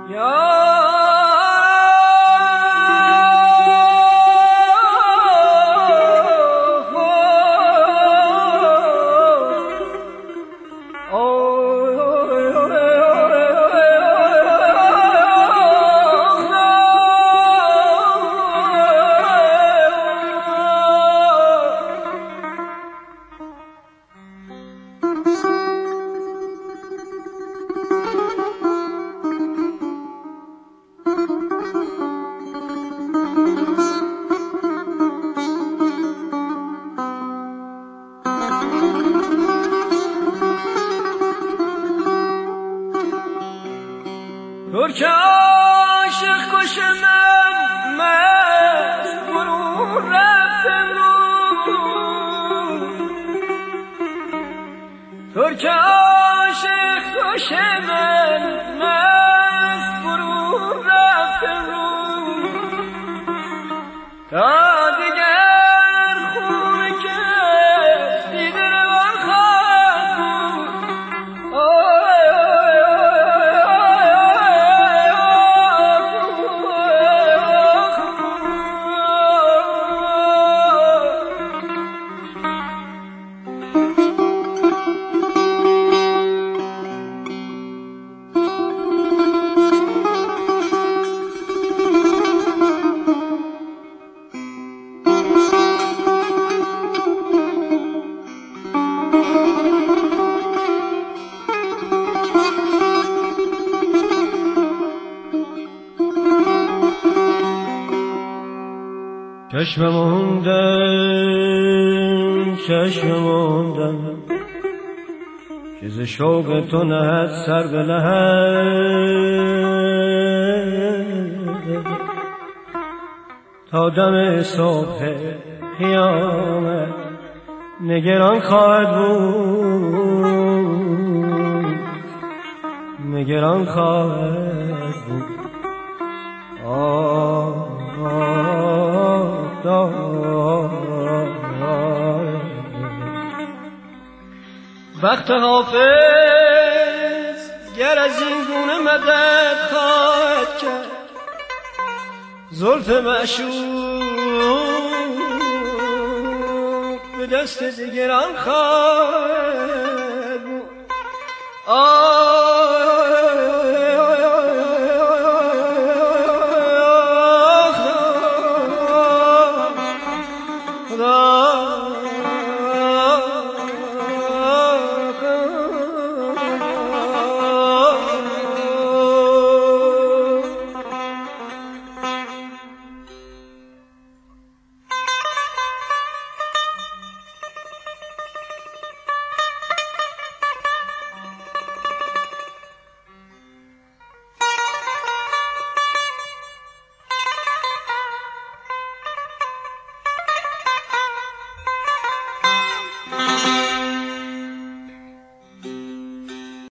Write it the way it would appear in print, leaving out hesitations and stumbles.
ترک عاشق کشنم مست برون رفتم رو ترک عاشق کشنم مست برون رفتم رو تا دیگر خونه که دیده روان خواهد چشم موندم که ز شوق تو نهد سر به لحد تا دم صبح قیامت نگران خواهد بود نگران خواهد بود وقت حافظ گر از این گونه مدد خواهد کرد زلف معشوق به دست دیگران خواهد بود